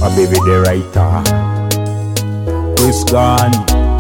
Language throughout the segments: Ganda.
My baby the writer, Chris Gunn.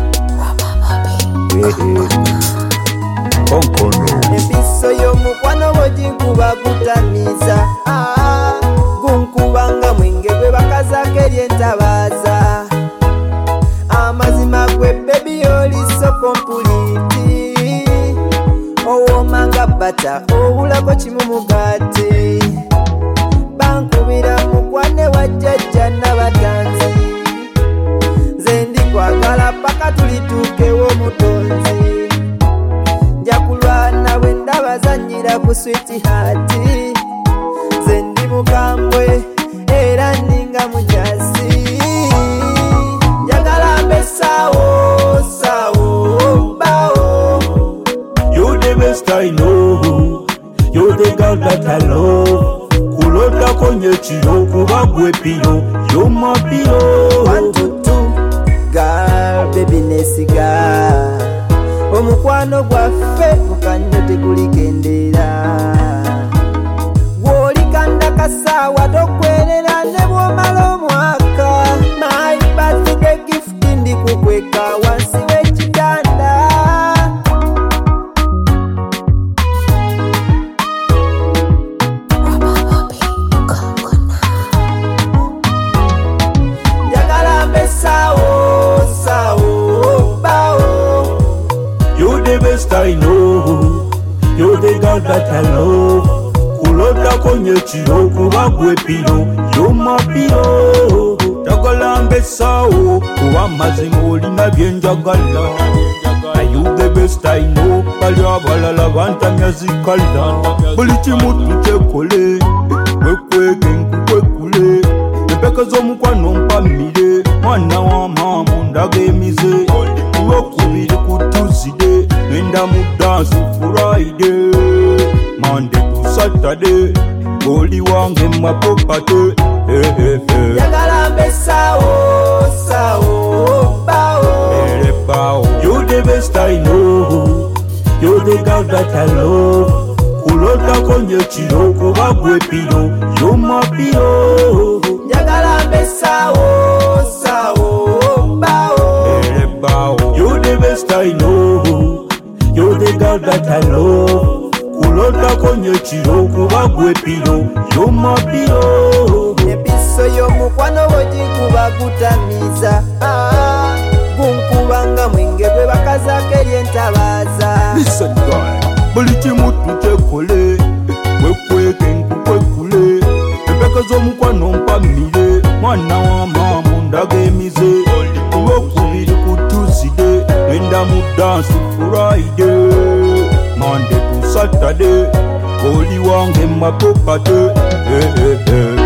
Episo y'omukwano bw'oginkuba gutamiza gunkubanga mwenge gwe bakazako eryentabaaza amazima gwe bebi oli so kompuliti owoomanga bata owulako kimu mugaati bankubira mukwane wa jjajja n'abatanzi nze ndikwagala paka tulituukewo mutonzi njakulwana bwe ndabazanyira ku switihati nze ndi mukambwe era ndinga mukyasi njagala mbe sawo sawo bawo. You the best I know, you the girl that I love. Kulota konye chiro kuba gwe piro, you my piro. 1 2 2 girl baby nesiga omukwano gwaffe mukanyo tegulikendera gwolikanda kasaawa tokwerera ne bwomala omwaka my birthday gift ndikukweka wansi w'ekitanda njagala mbe sawo sawo bawo. You the best I know, you the girl that I love. Kulota konye chiro kuba gwe piro, you my piro. Njagala mbe sawo, kuba mazima olina byenjagala. You the best I know, bali abalala bantamya zikala. Buli kimu tukekole, wekweke nkukwekule. Empeka z'omukwano mpamire, mwana wa mamu ndagemize. Olwokubiri ku Tuesday, ngenda mu dance Friday, Monday to Saturday, oli wange mapopate. Njagala mbe sawo sawo bawo. You the best I know, you the girl that I love. Kulota konye chiro kuba gwe piro, you my piro. Njagala mbe sawo sawo bawo. You the best I know, you the girl that I love. Kulota konye chiro kuba gwe piro, you my piro. Episo y'omukwano bw'oginkuba gutamiza gunkubanga mwenge gwe bakazako eryentabaaza. Listen guy, buli kimu tukekole, wekweke nkukwekule. Empeka z'omukwano mpamire, mwana wa mamu ndagemize. Olwokubiri ku Tuesday, ngenda mu dance Friday, Monday to Saturday, oli wange mapopate.